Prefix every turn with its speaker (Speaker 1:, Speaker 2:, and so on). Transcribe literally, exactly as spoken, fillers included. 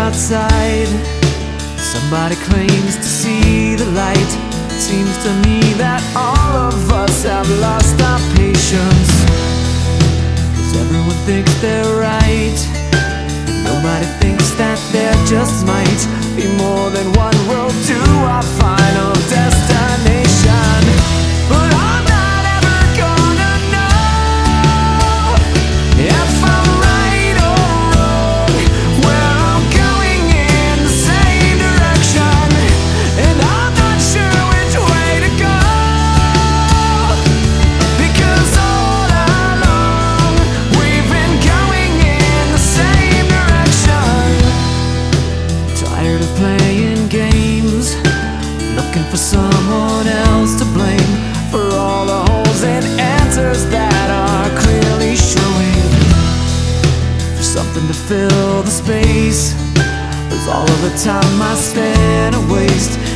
Speaker 1: outside. Somebody claims to see the light. It seems to me that all of us have lost our patience, 'cause everyone thinks they're right, and nobody thinks that there just might be more than one road to our final destination. But I'm not ever gonna know if I'm right or wrong, where I'm going in the same direction, and I'm not sure which way to go, because all along we've been going in the same direction. Tired of playing games, looking for someone else to blame for all the holes and answers that are clearly showing. For something to fill the space, 'cause all of the time I spend a waste